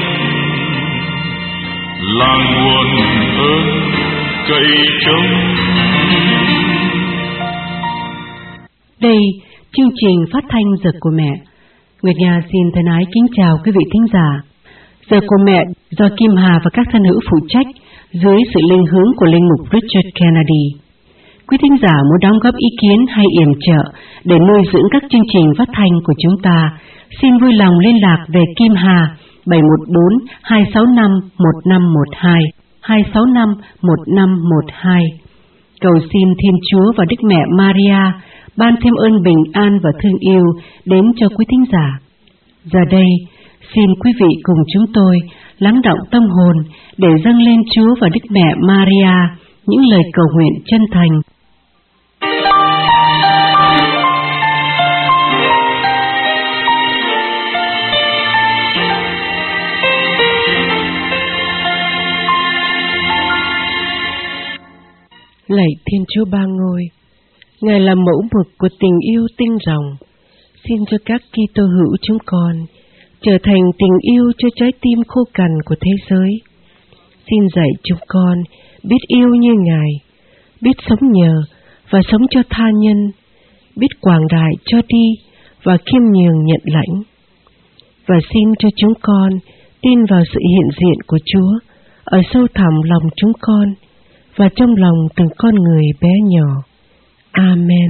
là nguồn ơn cậy trông. Đây, chương trình phát thanh Giờ của Mẹ. Nguyệt Nga xin thân ái kính chào quý vị thính giả. Giờ của Mẹ do Kim Hà và các thân hữu phụ trách dưới sự linh hướng của linh mục Richard Kennedy. Quý thính giả muốn đóng góp ý kiến hay yểm trợ để nuôi dưỡng các chương trình phát thanh của chúng ta, xin vui lòng liên lạc về Kim Hà 714 265 1512 265 1512. Cầu xin Thiên Chúa và Đức Mẹ Maria ban thêm ơn bình an và thương yêu đến cho quý thính giả. Giờ đây, xin quý vị cùng chúng tôi lắng đọng tâm hồn để dâng lên Chúa và Đức Mẹ Maria những lời cầu nguyện chân thành. Lạy Thiên Chúa Ba Ngôi, Ngài là mẫu mực của tình yêu tinh ròng. Xin cho các Kitô hữu chúng con trở thành tình yêu cho trái tim khô cằn của thế giới. Xin dạy chúng con biết yêu như Ngài, biết sống nhờ và sống cho tha nhân, biết quảng đại cho đi và khiêm nhường nhận lãnh. Và xin cho chúng con tin vào sự hiện diện của Chúa ở sâu thẳm lòng chúng con và trong lòng từng con người bé nhỏ. Amen.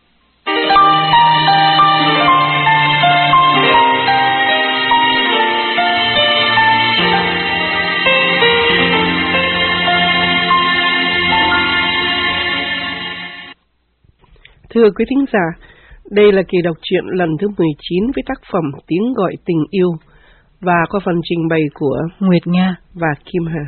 Thưa quý thính giả, đây là kỳ đọc truyện lần thứ 19 với tác phẩm Tiếng Gọi Tình Yêu và qua phần trình bày của Nguyệt Nga và Kim Hà.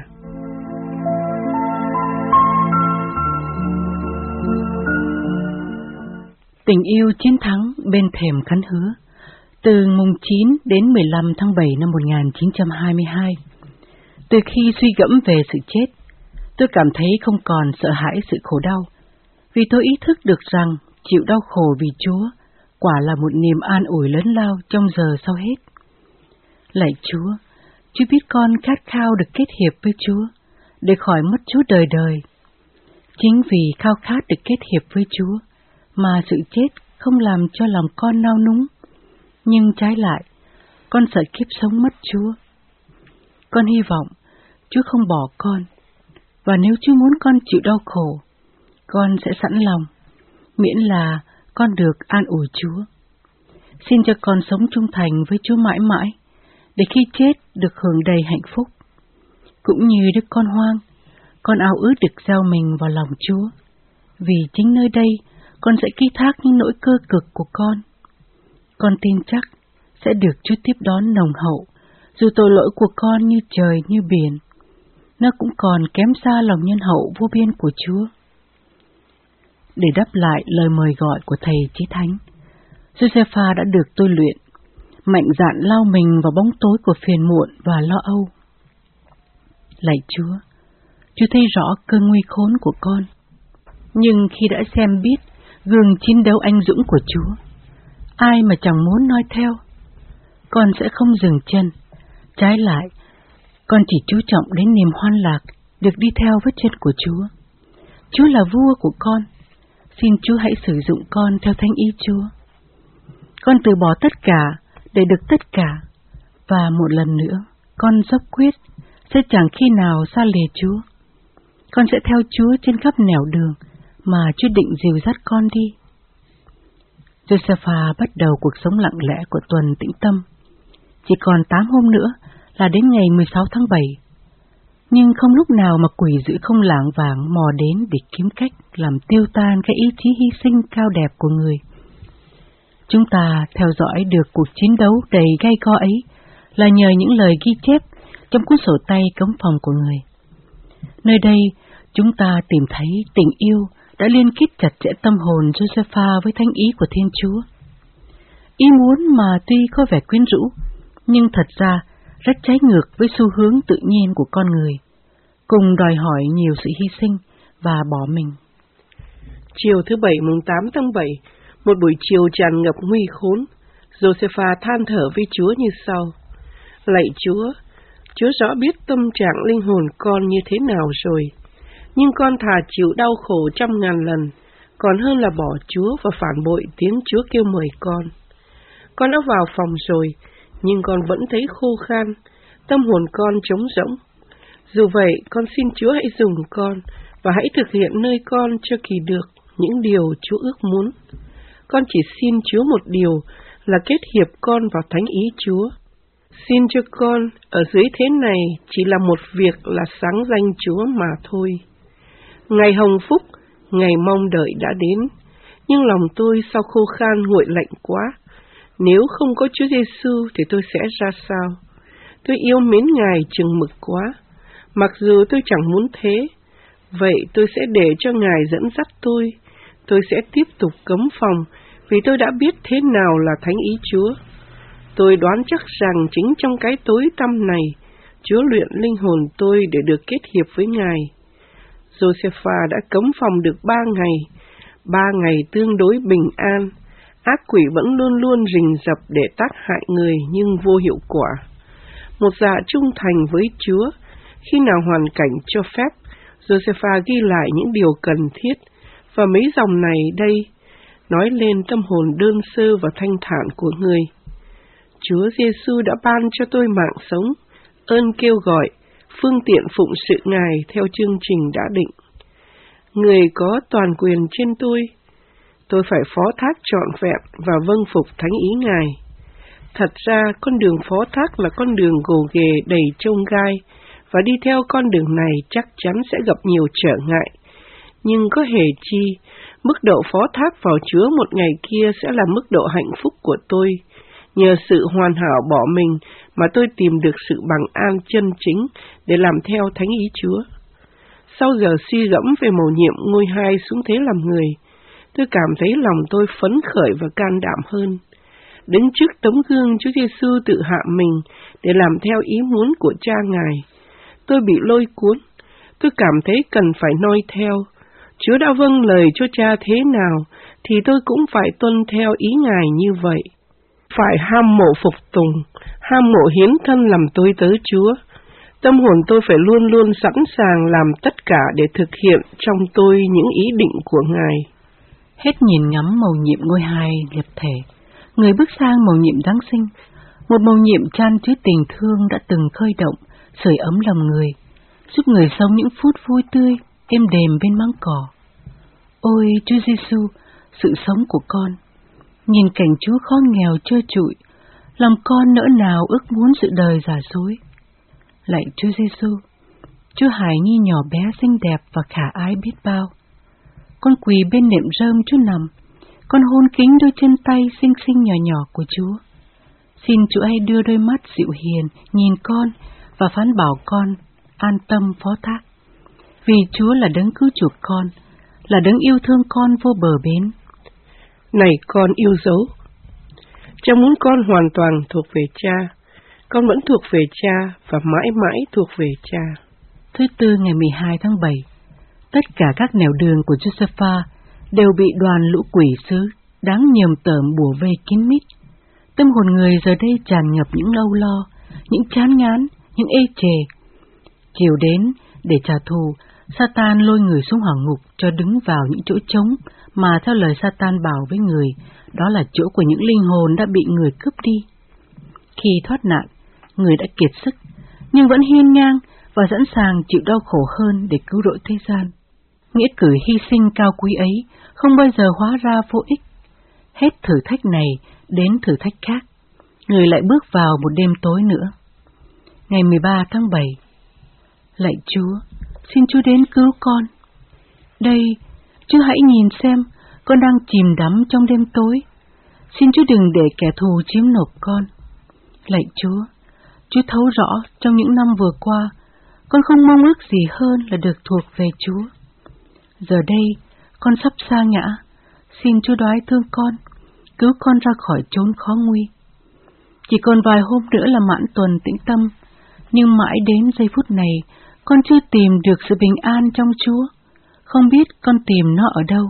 Tình yêu chiến thắng bên thềm khấn hứa. Từ mùng 9 đến 15 tháng 7 năm 1922. Từ khi suy gẫm về sự chết, tôi cảm thấy không còn sợ hãi sự khổ đau, vì tôi ý thức được rằng chịu đau khổ vì Chúa quả là một niềm an ủi lớn lao trong giờ sau hết. Lạy Chúa, Chúa biết con khát khao được kết hiệp với Chúa, để khỏi mất Chúa đời đời. Chính vì khao khát được kết hiệp với Chúa, mà sự chết không làm cho lòng con nao núng, nhưng trái lại, con sợ kiếp sống mất Chúa. Con hy vọng Chúa không bỏ con, và nếu Chúa muốn con chịu đau khổ, con sẽ sẵn lòng, miễn là con được an ủi Chúa. Xin cho con sống trung thành với Chúa mãi mãi, để khi chết được hưởng đầy hạnh phúc. Cũng như đứa con hoang, con ao ước được gieo mình vào lòng Chúa, vì chính nơi đây con sẽ ký thác những nỗi cơ cực của con. Con tin chắc sẽ được Chúa tiếp đón nồng hậu, dù tội lỗi của con như trời như biển, nó cũng còn kém xa lòng nhân hậu vô biên của Chúa. Để đáp lại lời mời gọi của Thầy Chí Thánh, Josepha đã được tôi luyện, mạnh dạn lao mình vào bóng tối của phiền muộn và lo âu. Lạy Chúa, Chúa thấy rõ cơn nguy khốn của con, nhưng khi đã xem biết gương chiến đấu anh dũng của Chúa, ai mà chẳng muốn noi theo. Con sẽ không dừng chân, trái lại, con chỉ chú trọng đến niềm hoan lạc được đi theo vết chân của Chúa. Chúa là vua của con, xin Chúa hãy sử dụng con theo thánh ý Chúa. Con từ bỏ tất cả để được tất cả, và một lần nữa, con dốc quyết sẽ chẳng khi nào xa lìa Chúa. Con sẽ theo Chúa trên khắp nẻo đường mà Chúa định dìu dắt con đi. Josepha bắt đầu cuộc sống lặng lẽ của tuần tĩnh tâm. Chỉ còn 8 hôm nữa là đến ngày 16 tháng 7. Nhưng không lúc nào mà quỷ dữ không lảng vảng mò đến để kiếm cách làm tiêu tan cái ý chí hy sinh cao đẹp của người. Chúng ta theo dõi được cuộc chiến đấu đầy gay go ấy là nhờ những lời ghi chép trong cuốn sổ tay cấm phòng của người. Nơi đây, chúng ta tìm thấy tình yêu đã liên kết chặt chẽ tâm hồn Josepha với thánh ý của Thiên Chúa. Ý muốn mà tuy có vẻ quyến rũ, nhưng thật ra rất trái ngược với xu hướng tự nhiên của con người, cùng đòi hỏi nhiều sự hy sinh và bỏ mình. Chiều thứ Bảy mùng 8 tháng 7, một buổi chiều tràn ngập nguy khốn, Josepha than thở với Chúa như sau: Lạy Chúa, Chúa rõ biết tâm trạng linh hồn con như thế nào rồi, nhưng con thà chịu đau khổ 100.000 lần, còn hơn là bỏ Chúa và phản bội tiếng Chúa kêu mời con. Con đã vào phòng rồi, nhưng con vẫn thấy khô khan, tâm hồn con trống rỗng. Dù vậy, con xin Chúa hãy dùng con, và hãy thực hiện nơi con cho kỳ được những điều Chúa ước muốn. Con chỉ xin Chúa một điều là kết hiệp con vào thánh ý Chúa. Xin cho con ở dưới thế này chỉ là một việc là sáng danh Chúa mà thôi. Ngày hồng phúc, ngày mong đợi đã đến, nhưng lòng tôi sao khô khan nguội lạnh quá. Nếu không có Chúa Giêsu thì tôi sẽ ra sao? Tôi yêu mến Ngài chừng mực quá, mặc dù tôi chẳng muốn thế. Vậy tôi sẽ để cho Ngài dẫn dắt tôi. Tôi sẽ tiếp tục cấm phòng, vì tôi đã biết thế nào là thánh ý Chúa. Tôi đoán chắc rằng chính trong cái tối tăm này, Chúa luyện linh hồn tôi để được kết hiệp với Ngài. Josepha đã cấm phòng được 3 ngày, 3 ngày tương đối bình an. Ác quỷ vẫn luôn luôn rình rập để tác hại người nhưng vô hiệu quả. Một dạ trung thành với Chúa, khi nào hoàn cảnh cho phép, Josepha ghi lại những điều cần thiết, và mấy dòng này đây nói lên tâm hồn đơn sơ và thanh thản của người. Chúa Giêsu đã ban cho tôi mạng sống, ơn kêu gọi, phương tiện phụng sự Ngài theo chương trình đã định. Người có toàn quyền trên tôi phải phó thác trọn vẹn và vâng phục thánh ý Ngài. Thật ra, con đường phó thác là con đường gồ ghề đầy chông gai, và đi theo con đường này chắc chắn sẽ gặp nhiều trở ngại. Nhưng có hề chi, mức độ phó thác vào Chúa một ngày kia sẽ là mức độ hạnh phúc của tôi. Nhờ sự hoàn hảo bỏ mình mà tôi tìm được sự bằng an chân chính để làm theo thánh ý Chúa. Sau giờ suy gẫm về mầu nhiệm ngôi 2 xuống thế làm người, tôi cảm thấy lòng tôi phấn khởi và can đảm hơn. Đứng trước tấm gương Chúa Giêsu tự hạ mình để làm theo ý muốn của Cha Ngài, tôi bị lôi cuốn. Tôi cảm thấy cần phải noi theo. Chúa đã vâng lời cho Cha thế nào, thì tôi cũng phải tuân theo ý Ngài như vậy. Phải ham mộ phục tùng, ham mộ hiến thân làm tôi tớ Chúa. Tâm hồn tôi phải luôn luôn sẵn sàng làm tất cả để thực hiện trong tôi những ý định của Ngài. Hết nhìn ngắm mầu nhiệm ngôi 2 nhập thể, người bước sang mầu nhiệm Giáng sinh, một mầu nhiệm chan chứa tình thương đã từng khơi động, sưởi ấm lòng người, giúp người sống những phút vui tươi, êm đềm bên máng cỏ. Ôi Chúa Giêsu, sự sống của con, nhìn cảnh Chúa khó nghèo trơ trụi, lòng con nỡ nào ước muốn sự đời giả dối. Lạy Chúa Giêsu, Chúa hài nhi nhỏ bé xinh đẹp và khả ái biết bao. Con quỳ bên nệm rơm Chúa nằm, con hôn kính đôi chân tay xinh xinh nhỏ nhỏ của Chúa. Xin Chúa hãy đưa đôi mắt dịu hiền nhìn con và phán bảo con an tâm phó thác. Vì Chúa là đấng cứu chuộc con, là đấng yêu thương con vô bờ bến. Này con yêu dấu, Cha muốn con hoàn toàn thuộc về Cha. Con vẫn thuộc về Cha và mãi mãi thuộc về Cha. Thứ Tư ngày 12 tháng 7, tất cả các nẻo đường của Josepha đều bị đoàn lũ quỷ sứ đáng nhờm tởm bủa vây kín mít. Tâm hồn người giờ đây tràn ngập những âu lo, những chán ngán, những ê chề. Chiều đến để trả thù, Satan lôi người xuống hỏa ngục cho đứng vào những chỗ trống mà theo lời Satan bảo với người, đó là chỗ của những linh hồn đã bị người cướp đi. Khi thoát nạn, người đã kiệt sức, nhưng vẫn hiên ngang và sẵn sàng chịu đau khổ hơn để cứu rỗi thế gian. Nghĩa cử hy sinh cao quý ấy không bao giờ hóa ra vô ích. Hết thử thách này đến thử thách khác, người lại bước vào một đêm tối nữa. Ngày 13 tháng 7, lạy Chúa, xin Chúa đến cứu con. Đây, Chúa hãy nhìn xem, con đang chìm đắm trong đêm tối. Xin Chúa đừng để kẻ thù chiếm nộp con. Lạy Chúa, Chúa thấu rõ trong những năm vừa qua, con không mong ước gì hơn là được thuộc về Chúa. Giờ đây, con sắp sa ngã, xin Chúa đoái thương con, cứu con ra khỏi chốn khó nguy. Chỉ còn vài hôm nữa là mãn tuần tĩnh tâm, nhưng mãi đến giây phút này, con chưa tìm được sự bình an trong Chúa, không biết con tìm nó ở đâu.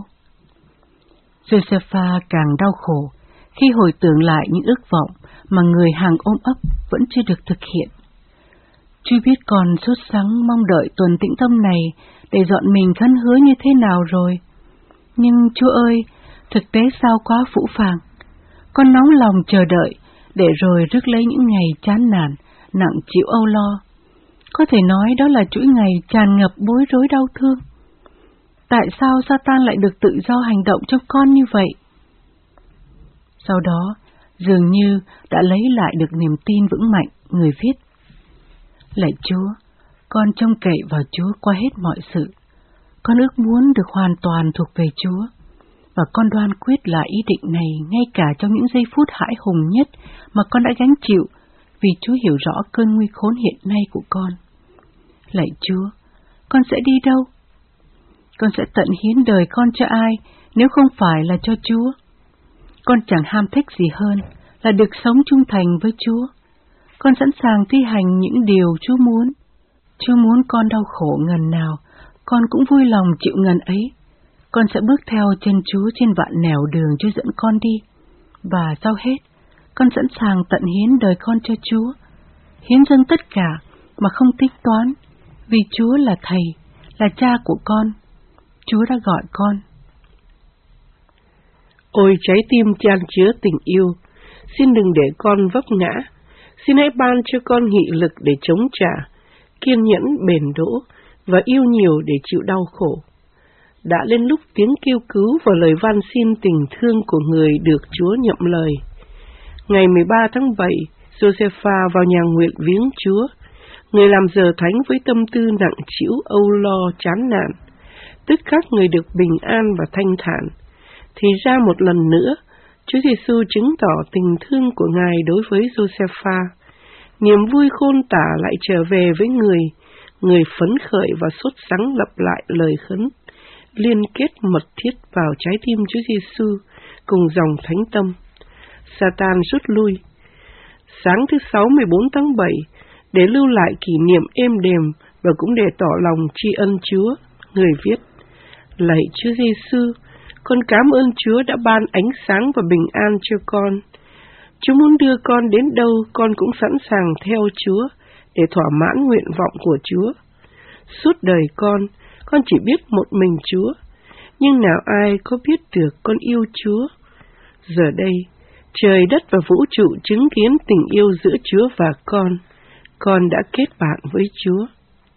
Josepha càng đau khổ khi hồi tưởng lại những ước vọng mà người hàng ôm ấp vẫn chưa được thực hiện. Chúa biết con sốt sắng mong đợi tuần tĩnh tâm này để dọn mình khấn hứa như thế nào rồi. Nhưng Chúa ơi, thực tế sao quá phũ phàng. Con nóng lòng chờ đợi để rồi rước lấy những ngày chán nản, nặng chịu âu lo. Có thể nói đó là chuỗi ngày tràn ngập bối rối đau thương. Tại sao Satan lại được tự do hành động trong con như vậy? Sau đó, dường như đã lấy lại được niềm tin vững mạnh, người viết: Lạy Chúa, con trông cậy vào Chúa qua hết mọi sự. Con ước muốn được hoàn toàn thuộc về Chúa, và con đoan quyết là ý định này ngay cả trong những giây phút hãi hùng nhất mà con đã gánh chịu, vì Chúa hiểu rõ cơn nguy khốn hiện nay của con. Lạy Chúa, con sẽ đi đâu? Con sẽ tận hiến đời con cho ai nếu không phải là cho Chúa? Con chẳng ham thích gì hơn là được sống trung thành với Chúa. Con sẵn sàng thi hành những điều Chúa muốn. Chúa muốn con đau khổ ngần nào, con cũng vui lòng chịu ngần ấy. Con sẽ bước theo chân Chúa trên vạn nẻo đường Chúa dẫn con đi. Và sau hết, con sẵn sàng tận hiến đời con cho Chúa, hiến dâng tất cả mà không tính toán, vì Chúa là Thầy, là Cha của con. Chúa đã gọi con. Ôi trái tim chan chứa tình yêu, xin đừng để con vấp ngã. Xin hãy ban cho con nghị lực để chống trả, kiên nhẫn bền đỗ và yêu nhiều để chịu đau khổ. Đã đến lúc tiếng kêu cứu và lời van xin tình thương của người được Chúa nhậm lời. Ngày 13 tháng 7, Josepha vào nhà nguyện viếng Chúa. Người làm giờ thánh với tâm tư nặng trĩu âu lo chán nản. Tất các người được bình an và thanh thản. Thì ra một lần nữa, Chúa Giêsu chứng tỏ tình thương của Ngài đối với Josepha. Niềm vui khôn tả lại trở về với người phấn khởi và sốt sắng lặp lại lời khấn, liên kết mật thiết vào trái tim Chúa Giêsu cùng dòng thánh tâm. Satan rút lui. Sáng thứ Sáu 14 tháng 7, để lưu lại kỷ niệm êm đềm và cũng để tỏ lòng tri ân Chúa, người viết: Lạy Chúa Giêsu, con cảm ơn Chúa đã ban ánh sáng và bình an cho con. Chúa muốn đưa con đến đâu, con cũng sẵn sàng theo Chúa để thỏa mãn nguyện vọng của Chúa. Suốt đời con chỉ biết một mình Chúa, nhưng nào ai có biết được con yêu Chúa. Giờ đây, trời đất và vũ trụ chứng kiến tình yêu giữa Chúa và con đã kết bạn với Chúa.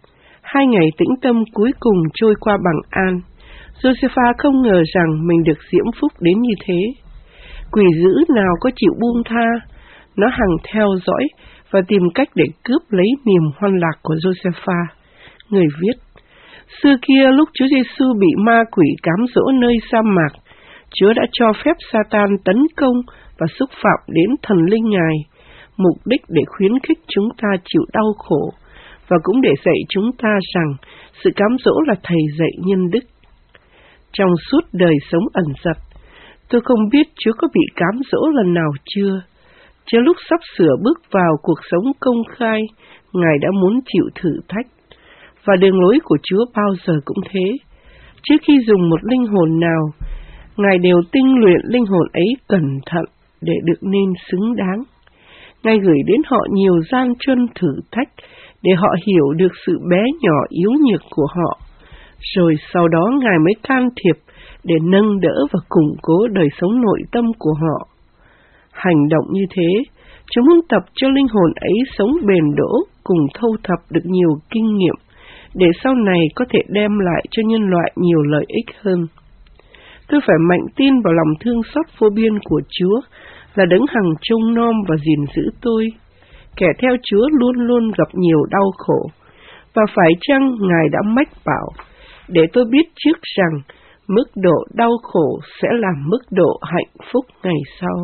2 ngày tĩnh tâm cuối cùng trôi qua bằng an. Josepha không ngờ rằng mình được diễm phúc đến như thế. Quỷ dữ nào có chịu buông tha, nó hằng theo dõi và tìm cách để cướp lấy niềm hoan lạc của Josepha. Người viết: Xưa kia lúc Chúa Giêsu bị ma quỷ cám dỗ nơi sa mạc, Chúa đã cho phép Satan tấn công và xúc phạm đến thần linh Ngài, mục đích để khuyến khích chúng ta chịu đau khổ và cũng để dạy chúng ta rằng sự cám dỗ là thầy dạy nhân đức. Trong suốt đời sống ẩn dật, tôi không biết Chúa có bị cám dỗ lần nào chưa. Cho lúc sắp sửa bước vào cuộc sống công khai, Ngài đã muốn chịu thử thách. Và đường lối của Chúa bao giờ cũng thế. Trước khi dùng một linh hồn nào, Ngài đều tinh luyện linh hồn ấy cẩn thận để được nên xứng đáng. Ngài gửi đến họ nhiều gian truân thử thách để họ hiểu được sự bé nhỏ yếu nhược của họ. Rồi sau đó Ngài mới can thiệp để nâng đỡ và củng cố đời sống nội tâm của họ. Hành động như thế, Chúa muốn tập cho linh hồn ấy sống bền đỗ cùng thâu thập được nhiều kinh nghiệm, để sau này có thể đem lại cho nhân loại nhiều lợi ích hơn. Tôi phải mạnh tin vào lòng thương xót vô biên của Chúa là đấng hằng trông nom và gìn giữ tôi. Kẻ theo Chúa luôn luôn gặp nhiều đau khổ, và phải chăng Ngài đã mách bảo để tôi biết trước rằng mức độ đau khổ sẽ là mức độ hạnh phúc ngày sau.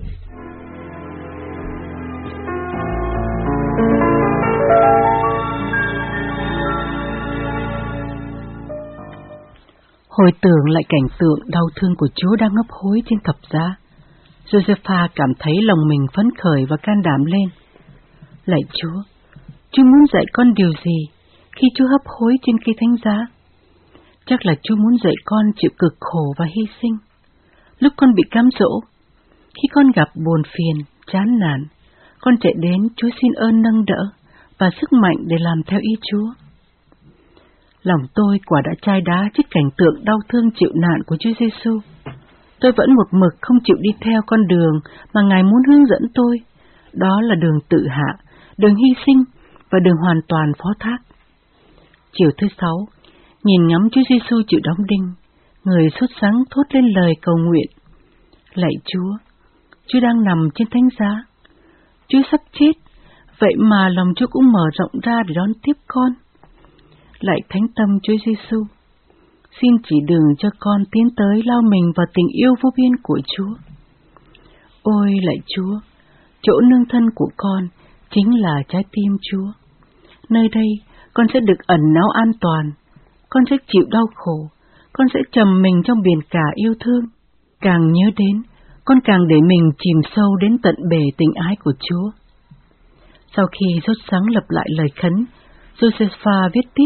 Hồi tưởng lại cảnh tượng đau thương của Chúa đang hấp hối trên thập giá, Josepha cảm thấy lòng mình phấn khởi và can đảm lên. Lạy Chúa muốn dạy con điều gì khi Chúa hấp hối trên cây thánh giá? Chắc là Chúa muốn dạy con chịu cực khổ và hy sinh. Lúc con bị cám dỗ, khi con gặp buồn phiền, chán nản, con chạy đến Chúa xin ơn nâng đỡ và sức mạnh để làm theo ý Chúa. Lòng tôi quả đã chai đá trước cảnh tượng đau thương chịu nạn của Chúa Giêsu. Tôi vẫn một mực không chịu đi theo con đường mà Ngài muốn hướng dẫn tôi. Đó là đường tự hạ, đường hy sinh và đường hoàn toàn phó thác. Chiều thứ 6, nhìn ngắm Chúa Giêsu chịu đóng đinh, người sốt sắng thốt lên lời cầu nguyện: Lạy Chúa, Chúa đang nằm trên thánh giá. Chúa sắp chết, vậy mà lòng Chúa cũng mở rộng ra để đón tiếp con. Lạy Thánh Tâm Chúa Giêsu, xin chỉ đường cho con tiến tới lao mình vào tình yêu vô biên của Chúa. Ôi lạy Chúa, chỗ nương thân của con chính là trái tim Chúa. Nơi đây con sẽ được ẩn náu an toàn, con sẽ chịu đau khổ, con sẽ trầm mình trong biển cả yêu thương. Càng nhớ đến, con càng để mình chìm sâu đến tận bể tình ái của Chúa. Sau khi sốt sắng lặp lại lời khấn, Josepha viết tiếp: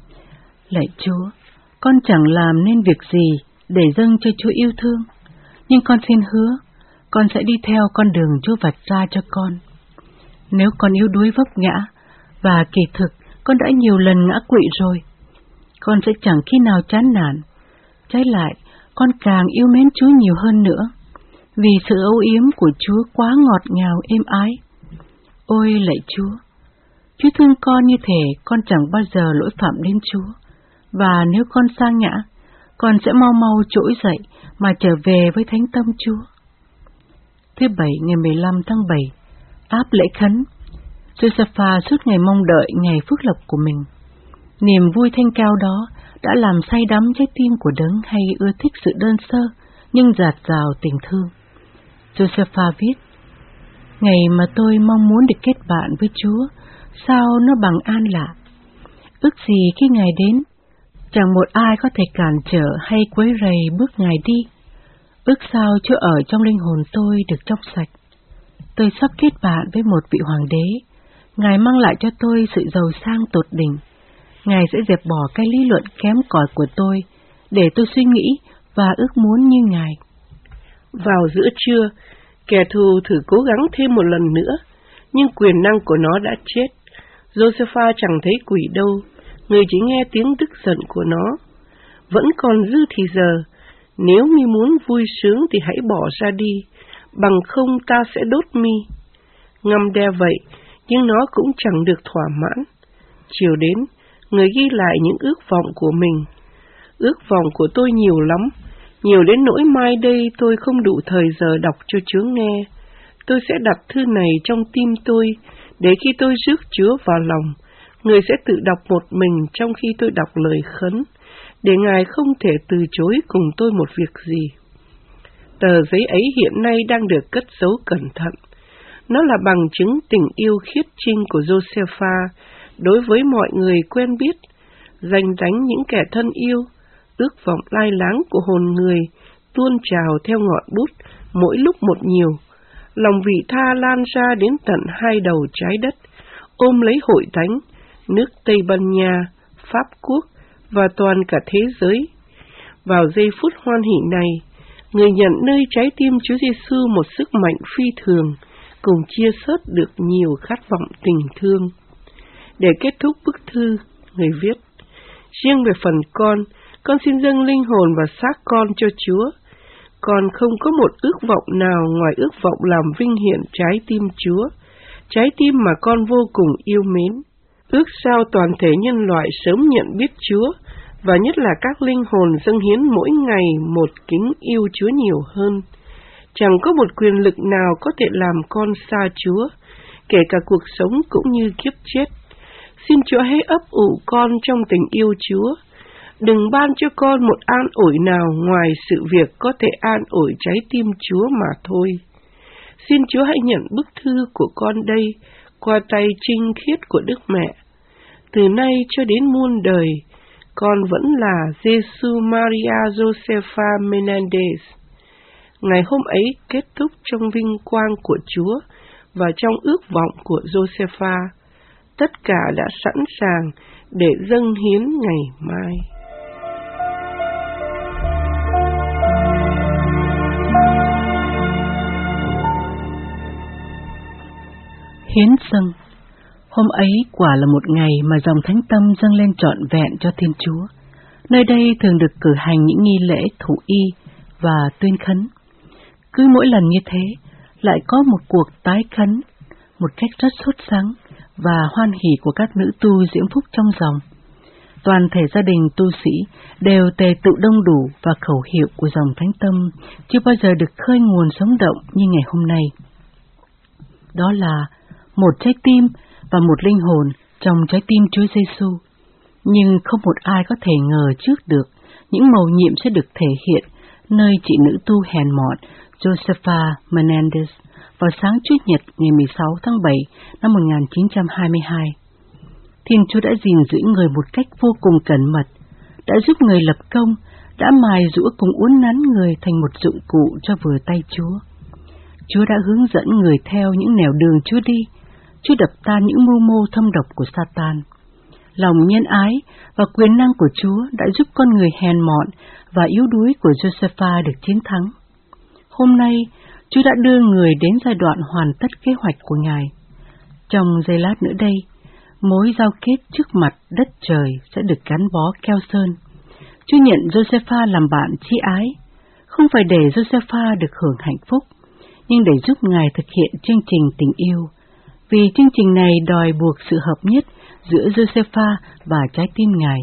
Lạy Chúa, con chẳng làm nên việc gì để dâng cho Chúa yêu thương, nhưng con xin hứa, con sẽ đi theo con đường Chúa vạch ra cho con. Nếu con yếu đuối vấp ngã, và kỳ thực con đã nhiều lần ngã quỵ rồi, con sẽ chẳng khi nào chán nản. Trái lại, con càng yêu mến Chúa nhiều hơn nữa, vì sự âu yếm của Chúa quá ngọt ngào êm ái. Ôi lạy Chúa, Chúa thương con như thể con chẳng bao giờ lỗi phạm đến Chúa, và nếu con sa ngã, con sẽ mau mau trỗi dậy mà trở về với Thánh Tâm Chúa. Thứ Bảy ngày 15 tháng 7, áp lễ khấn, Josepha suốt ngày mong đợi ngày phước lộc của mình. Niềm vui thanh cao đó đã làm say đắm trái tim của đấng hay ưa thích sự đơn sơ nhưng dạt dào tình thương. Josepha viết: Ngày mà tôi mong muốn được kết bạn với Chúa, sao nó bằng an lạ. Ước gì khi Ngài đến, chẳng một ai có thể cản trở hay quấy rầy bước Ngài đi. Ước sao Chúa ở trong linh hồn tôi được trong sạch. Tôi sắp kết bạn với một vị hoàng đế. Ngài mang lại cho tôi sự giàu sang tột đỉnh. Ngài sẽ dẹp bỏ cái lý luận kém cỏi của tôi, để tôi suy nghĩ và ước muốn như Ngài. Vào giữa trưa, kẻ thù thử cố gắng thêm một lần nữa, nhưng quyền năng của nó đã chết. Josepha chẳng thấy quỷ đâu, người chỉ nghe tiếng tức giận của nó. Vẫn còn dư thì giờ, nếu mi muốn vui sướng thì hãy bỏ ra đi, bằng không ta sẽ đốt mi. Ngâm đe vậy, nhưng nó cũng chẳng được thỏa mãn. Chiều đến, người ghi lại những ước vọng của mình. Ước vọng của tôi nhiều lắm, nhiều đến nỗi mai đây tôi không đủ thời giờ đọc cho Chúa nghe. Tôi sẽ đặt thư này trong tim tôi, để khi tôi rước Chúa vào lòng, người sẽ tự đọc một mình trong khi tôi đọc lời khấn, để Ngài không thể từ chối cùng tôi một việc gì. Tờ giấy ấy hiện nay đang được cất giấu cẩn thận. Nó là bằng chứng tình yêu khiết trinh của Josepha đối với mọi người quen biết, danh đánh những kẻ thân yêu, ước vọng lai láng của hồn người tuôn trào theo ngọn bút, mỗi lúc một nhiều. Lòng vị tha lan ra đến tận hai đầu trái đất, ôm lấy hội thánh, nước Tây Ban Nha, Pháp Quốc và toàn cả thế giới. Vào giây phút hoan hỷ này, người nhận nơi trái tim Chúa Giêsu một sức mạnh phi thường, cùng chia sớt được nhiều khát vọng tình thương. Để kết thúc bức thư, người viết: Riêng về phần con xin dâng linh hồn và xác con cho Chúa. Con không có một ước vọng nào ngoài ước vọng làm vinh hiển trái tim Chúa, trái tim mà con vô cùng yêu mến. Ước sao toàn thể nhân loại sớm nhận biết Chúa, và nhất là các linh hồn dâng hiến mỗi ngày một kính yêu Chúa nhiều hơn. Chẳng có một quyền lực nào có thể làm con xa Chúa, kể cả cuộc sống cũng như kiếp chết. Xin Chúa hãy ấp ủ con trong tình yêu Chúa. Đừng ban cho con một an ủi nào ngoài sự việc có thể an ủi trái tim Chúa mà thôi. Xin Chúa hãy nhận bức thư của con đây qua tay trinh khiết của Đức Mẹ. Từ nay cho đến muôn đời, con vẫn là Jesus Maria Josepha Menendez. Ngày hôm ấy kết thúc trong vinh quang của Chúa và trong ước vọng của Josepha. Tất cả đã sẵn sàng để dâng hiến ngày mai. Hiến dâng. Hôm ấy quả là một ngày mà dòng Thánh Tâm dâng lên trọn vẹn cho Thiên Chúa. Nơi đây thường được cử hành những nghi lễ thụ y và tuyên khấn. Cứ mỗi lần như thế, lại có một cuộc tái khấn, một cách rất sốt sắng và hoan hỉ của các nữ tu diễm phúc trong dòng. Toàn thể gia đình tu sĩ đều tề tựu đông đủ và khẩu hiệu của dòng Thánh Tâm chưa bao giờ được khơi nguồn sống động như ngày hôm nay. Đó là một trái tim và một linh hồn trong trái tim Chúa Giêsu. Nhưng không một ai có thể ngờ trước được những mầu nhiệm sẽ được thể hiện nơi chị nữ tu hèn mọn Josefa Menendez vào sáng Chủ nhật ngày 16 tháng 7 năm 1922. Thiên Chúa đã gìn giữ người một cách vô cùng cẩn mật, đã giúp người lập công, đã mài giũa cùng uốn nắn người thành một dụng cụ cho vừa tay Chúa. Chúa đã hướng dẫn người theo những nẻo đường Chúa đi. Chúa đập tan những mưu mô thâm độc của Satan. Lòng nhân ái và quyền năng của Chúa đã giúp con người hèn mọn và yếu đuối của Josefa được chiến thắng. Hôm nay, Chúa đã đưa người đến giai đoạn hoàn tất kế hoạch của Ngài. Trong giây lát nữa đây, mối giao kết trước mặt đất trời sẽ được gắn bó keo sơn. Chúa nhận Josefa làm bạn chí ái, không phải để Josefa được hưởng hạnh phúc, nhưng để giúp Ngài thực hiện chương trình tình yêu. Vì chương trình này đòi buộc sự hợp nhất giữa Josefa và trái tim Ngài.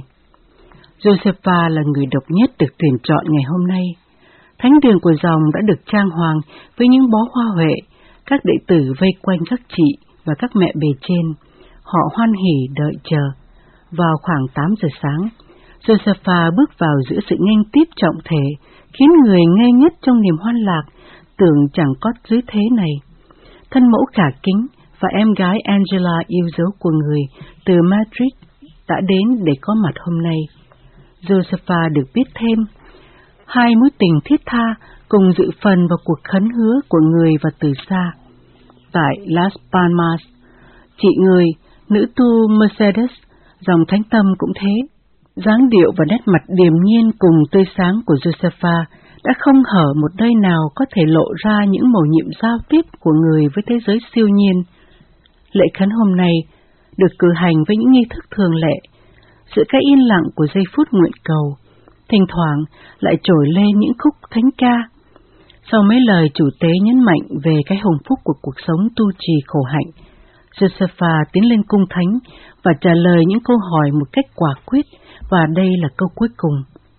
Josefa là người độc nhất được tuyển chọn ngày hôm nay. Thánh đường của dòng đã được trang hoàng với những bó hoa huệ, các đệ tử vây quanh các chị và các mẹ bề trên. Họ hoan hỉ đợi chờ. Vào khoảng 8 giờ sáng, Josefa bước vào giữa sự nghênh tiếp trọng thể, khiến người ngây ngất trong niềm hoan lạc, tưởng chẳng có dưới thế này. Thân mẫu cả kính và em gái Angela yêu dấu của người từ Madrid đã đến để có mặt hôm nay. Josefa được biết thêm, hai mối tình thiết tha cùng dự phần vào cuộc khấn hứa của người và từ xa. Tại Las Palmas, chị người, nữ tu Mercedes, dòng Thánh Tâm cũng thế. Dáng điệu và nét mặt điềm nhiên cùng tươi sáng của Josefa đã không hở một nơi nào có thể lộ ra những mầu nhiệm giao tiếp của người với thế giới siêu nhiên. Lễ khấn hôm nay được cử hành với những nghi thức thường lệ, giữa cái yên lặng của giây phút nguyện cầu, thỉnh thoảng lại trồi lên những khúc thánh ca. Sau mấy lời chủ tế nhấn mạnh về cái hồng phúc của cuộc sống tu trì khổ hạnh, Josefa tiến lên cung thánh và trả lời những câu hỏi một cách quả quyết, và đây là câu cuối cùng.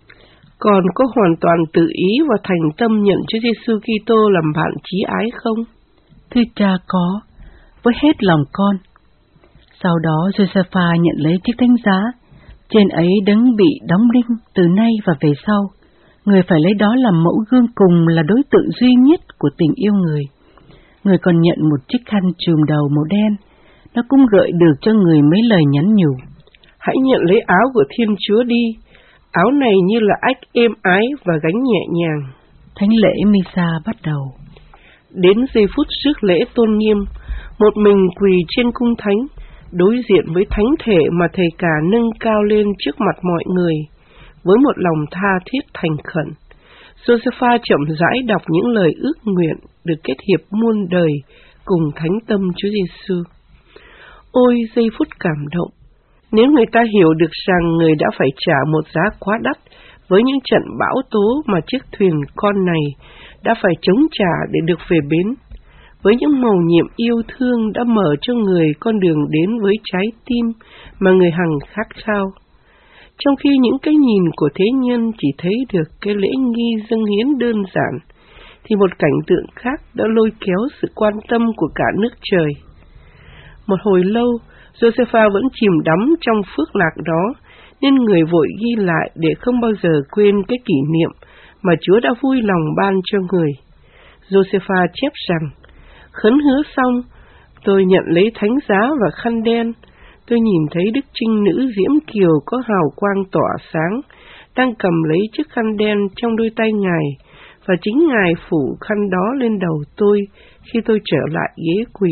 Còn có hoàn toàn tự ý và thành tâm nhận Chúa Giêsu Kitô làm bạn chí ái không? Thưa cha, có, với hết lòng con. Sau đó Josefa nhận lấy chiếc thánh giá, trên ấy đấng bị đóng đinh từ nay và về sau. Người phải lấy đó làm mẫu gương cùng là đối tượng duy nhất của tình yêu người. Người còn nhận một chiếc khăn trùm đầu màu đen, nó cũng gợi được cho người mấy lời nhắn nhủ. Hãy nhận lấy áo của Thiên Chúa đi, áo này như là ách êm ái và gánh nhẹ nhàng. Thánh lễ Misa bắt đầu. Đến giây phút rước lễ tôn nghiêm, một mình quỳ trên cung thánh, đối diện với thánh thể mà thầy cả nâng cao lên trước mặt mọi người, với một lòng tha thiết thành khẩn. Josefa chậm rãi đọc những lời ước nguyện được kết hiệp muôn đời cùng Thánh Tâm Chúa Giêsu. Ôi giây phút cảm động! Nếu người ta hiểu được rằng người đã phải trả một giá quá đắt với những trận bão tố mà chiếc thuyền con này đã phải chống trả để được về bến, với những mầu nhiệm yêu thương đã mở cho người con đường đến với trái tim mà người hằng khát khao. Trong khi những cái nhìn của thế nhân chỉ thấy được cái lễ nghi dâng hiến đơn giản, thì một cảnh tượng khác đã lôi kéo sự quan tâm của cả nước trời. Một hồi lâu, Josefa vẫn chìm đắm trong phước lạc đó, nên người vội ghi lại để không bao giờ quên cái kỷ niệm mà Chúa đã vui lòng ban cho người. Josefa chép rằng, khấn hứa xong, tôi nhận lấy thánh giá và khăn đen. Tôi nhìn thấy Đức Trinh Nữ Diễm Kiều có hào quang tỏa sáng, đang cầm lấy chiếc khăn đen trong đôi tay Ngài, và chính Ngài phủ khăn đó lên đầu tôi khi tôi trở lại ghế quỳ.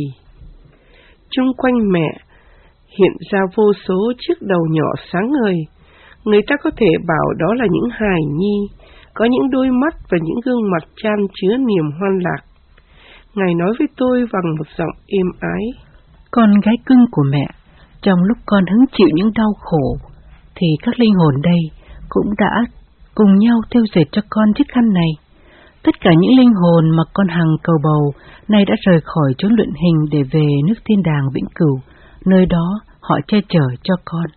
Chung quanh mẹ hiện ra vô số chiếc đầu nhỏ sáng ngời. Người ta có thể bảo đó là những hài nhi, có những đôi mắt và những gương mặt chan chứa niềm hoan lạc. Ngài nói với tôi bằng một giọng êm ái. Con gái cưng của mẹ, trong lúc con hứng chịu những đau khổ, thì các linh hồn đây cũng đã cùng nhau thêu dệt cho con chiếc khăn này. Tất cả những linh hồn mà con hằng cầu bầu nay đã rời khỏi chốn luyện hình để về nước thiên đàng vĩnh cửu, nơi đó họ che chở cho con.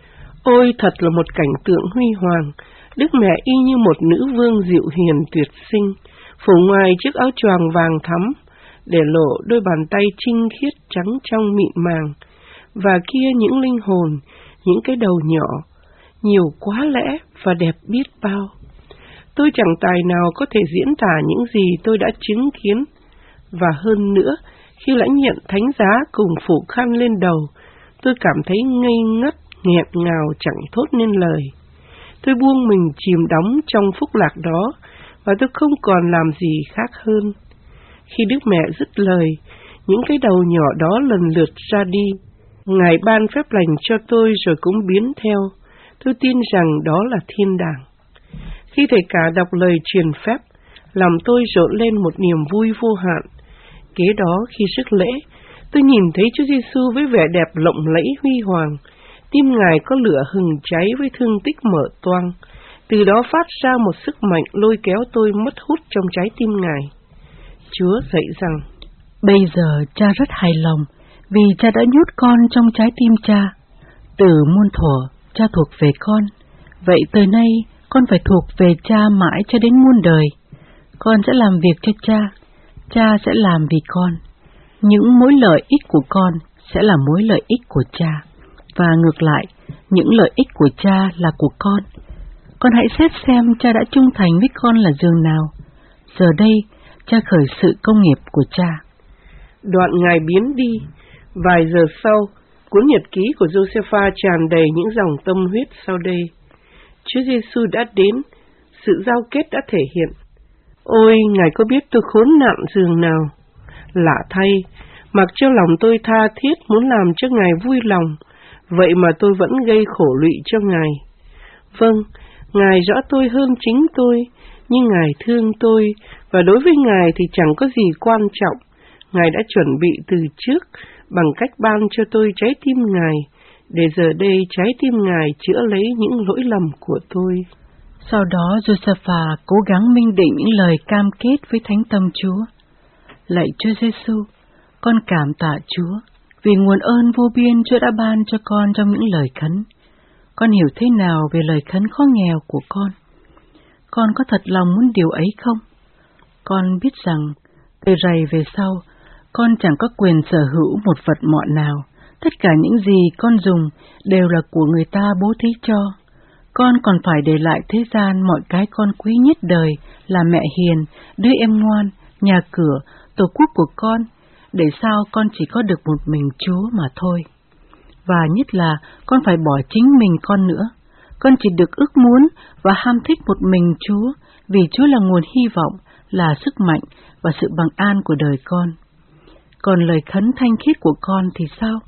Ôi, thật là một cảnh tượng huy hoàng. Đức mẹ y như một nữ vương dịu hiền tuyệt sinh, phủ ngoài chiếc áo choàng vàng thắm, để lộ đôi bàn tay trinh khiết trắng trong mịn màng. Và kia những linh hồn, những cái đầu nhỏ, nhiều quá lẽ và đẹp biết bao. Tôi chẳng tài nào có thể diễn tả những gì tôi đã chứng kiến. Và hơn nữa, khi lãnh nhận thánh giá cùng phủ khăn lên đầu, tôi cảm thấy ngây ngất, nghẹn ngào chẳng thốt nên lời. Tôi buông mình chìm đắm trong phúc lạc đó, và tôi không còn làm gì khác hơn. Khi Đức Mẹ dứt lời, những cái đầu nhỏ đó lần lượt ra đi. Ngài ban phép lành cho tôi rồi cũng biến theo. Tôi tin rằng đó là thiên đàng. Khi thầy cả đọc lời truyền phép, lòng tôi rộn lên một niềm vui vô hạn. Kế đó khi rước lễ, tôi nhìn thấy Chúa Giêsu với vẻ đẹp lộng lẫy huy hoàng. Tim Ngài có lửa hừng cháy với thương tích mở toang. Từ đó phát ra một sức mạnh lôi kéo tôi mất hút trong trái tim Ngài. Chúa dạy rằng: Bây giờ cha rất hài lòng vì cha đã nhốt con trong trái tim cha. Từ muôn thuở, cha thuộc về con. Vậy từ nay, con phải thuộc về cha mãi cho đến muôn đời. Con sẽ làm việc cho cha, cha sẽ làm vì con. Những mối lợi ích của con sẽ là mối lợi ích của cha. Và ngược lại, những lợi ích của cha là của con. Con hãy xét xem cha đã trung thành với con là dường nào. Giờ đây, cha khởi sự công nghiệp của cha. Đoạn Ngài biến đi. Vài giờ sau, cuốn nhật ký của Josepha tràn đầy những dòng tâm huyết sau đây. Chúa Giêsu đã đến, sự giao kết đã thể hiện. Ôi, Ngài có biết tôi khốn nạn dường nào? Lạ thay, mặc cho lòng tôi tha thiết muốn làm cho Ngài vui lòng, vậy mà tôi vẫn gây khổ lụy cho Ngài. Vâng, Ngài rõ tôi hơn chính tôi, nhưng Ngài thương tôi, và đối với Ngài thì chẳng có gì quan trọng. Ngài đã chuẩn bị từ trước, bằng cách ban cho tôi trái tim Ngài, để giờ đây trái tim Ngài chữa lấy những lỗi lầm của tôi. Sau đó Josepha cố gắng minh định những lời cam kết với Thánh Tâm Chúa. Lạy Chúa Giêsu, con cảm tạ Chúa vì nguồn ơn vô biên Chúa đã ban cho con trong những lời khấn. Con hiểu thế nào về lời khấn khó nghèo của con? Con có thật lòng muốn điều ấy không? Con biết rằng từ rày về sau, con chẳng có quyền sở hữu một vật mọn nào. Tất cả những gì con dùng đều là của người ta bố thí cho. Con còn phải để lại thế gian mọi cái con quý nhất đời là mẹ hiền, đứa em ngoan, nhà cửa, tổ quốc của con, để sao con chỉ có được một mình Chúa mà thôi. Và nhất là con phải bỏ chính mình con nữa. Con chỉ được ước muốn và ham thích một mình Chúa, vì Chúa là nguồn hy vọng, là sức mạnh và sự bằng an của đời con. Còn lời khấn thanh khiết của con thì sao?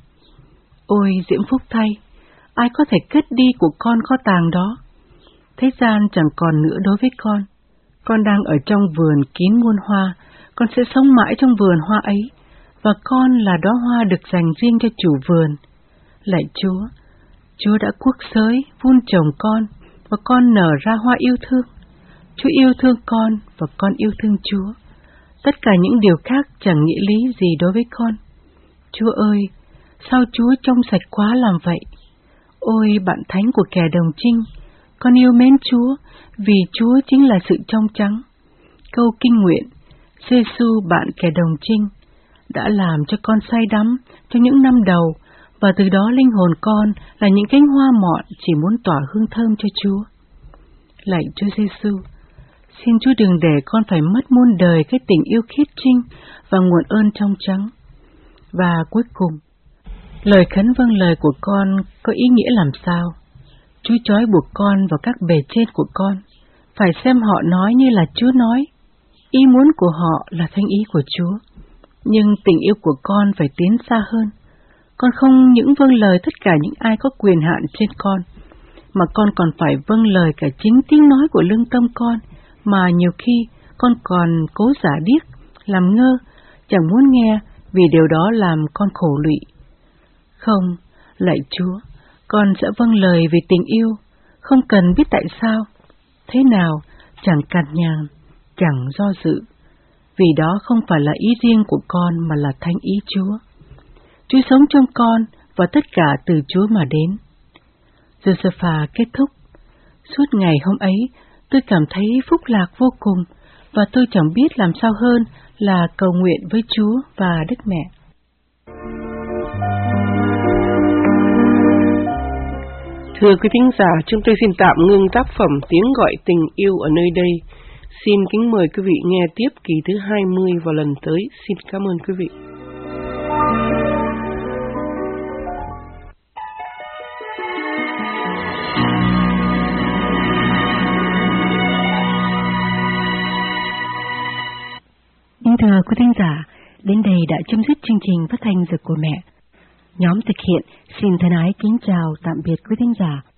Ôi diễm phúc thay, ai có thể cất đi của con kho tàng đó? Thế gian chẳng còn nữa đối với con. Con đang ở trong vườn kín muôn hoa, con sẽ sống mãi trong vườn hoa ấy, và con là đóa hoa được dành riêng cho chủ vườn. Lạy Chúa, Chúa đã cuốc xới, vun trồng con, và con nở ra hoa yêu thương. Chúa yêu thương con, và con yêu thương Chúa. Tất cả những điều khác chẳng nghĩa lý gì đối với con. Chúa ơi, sao Chúa trong sạch quá làm vậy? Ôi bạn thánh của kẻ đồng trinh, con yêu mến Chúa, vì Chúa chính là sự trong trắng. Câu kinh nguyện, Giêsu bạn kẻ đồng trinh, đã làm cho con say đắm trong những năm đầu, và từ đó linh hồn con là những cánh hoa mọn chỉ muốn tỏa hương thơm cho Chúa. Lạy Chúa Giêsu, xin Chúa đừng để con phải mất muôn đời cái tình yêu khiết trinh và nguồn ơn trong trắng. Và cuối cùng, lời khấn vâng lời của con có ý nghĩa làm sao? Chúa trói buộc con vào các bề trên của con, phải xem họ nói như là Chúa nói. Ý muốn của họ là thánh ý của Chúa, nhưng tình yêu của con phải tiến xa hơn. Con không những vâng lời tất cả những ai có quyền hạn trên con, mà con còn phải vâng lời cả chính tiếng nói của lương tâm con, mà nhiều khi con còn cố giả điếc, làm ngơ, chẳng muốn nghe, vì điều đó làm con khổ lụy. Không, lạy Chúa, con sẽ vâng lời vì tình yêu, không cần biết tại sao, thế nào, chẳng cằn nhằn, chẳng do dự, vì đó không phải là ý riêng của con mà là thánh ý Chúa. Chúa sống trong con và tất cả từ Chúa mà đến. Josepha kết thúc. Suốt ngày hôm ấy, tôi cảm thấy phúc lạc vô cùng, và tôi chẳng biết làm sao hơn là cầu nguyện với Chúa và Đức Mẹ. Thưa quý thính giả, chúng tôi xin tạm ngưng tác phẩm Tiếng gọi tình yêu ở nơi đây. Xin kính mời quý vị nghe tiếp kỳ thứ 20 vào lần tới. Xin cảm ơn quý vị. Thưa quý thính giả, đến đây đã chấm dứt chương trình phát thanh Giờ của Mẹ. Nhóm thực hiện xin thân ái kính chào tạm biệt quý thính giả